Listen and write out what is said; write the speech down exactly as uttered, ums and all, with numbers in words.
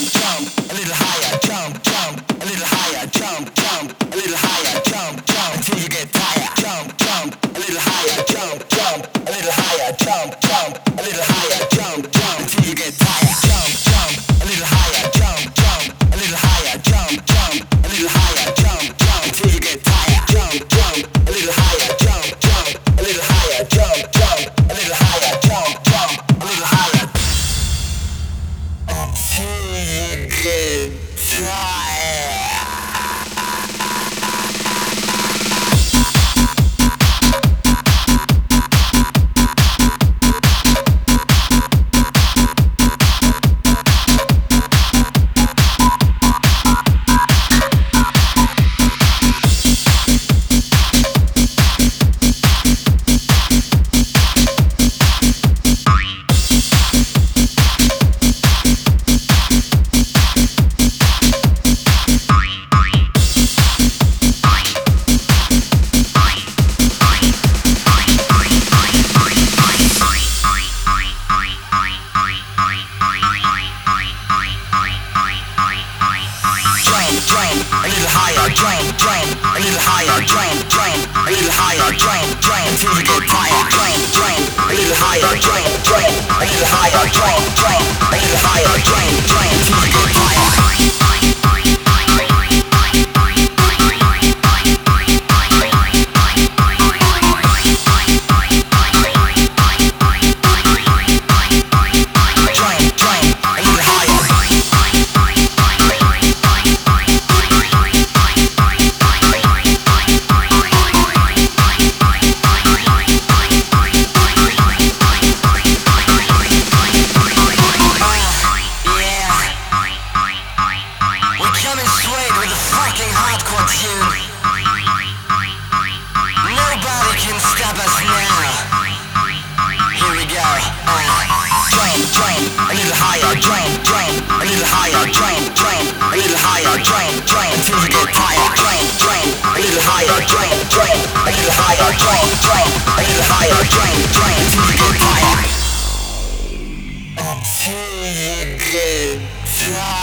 jump, a little higher, jump, jump, a little higher, jump, jump, a little higher, jump, jump, until you get tired. Jump, jump, a little higher, jump, jump, a little higher, jump, jump, a little higher, jump, jump, until you get tired. Jump, jump, a little higher, jump, jump, a little higher, jump, jump, a little higher, jump, jump, until you get tired. Jump, jump, a little higher, jump, jump, a little higher, jump, jump, a little higher, jump, jump, a little higher. Until you get tired. Until you get tired.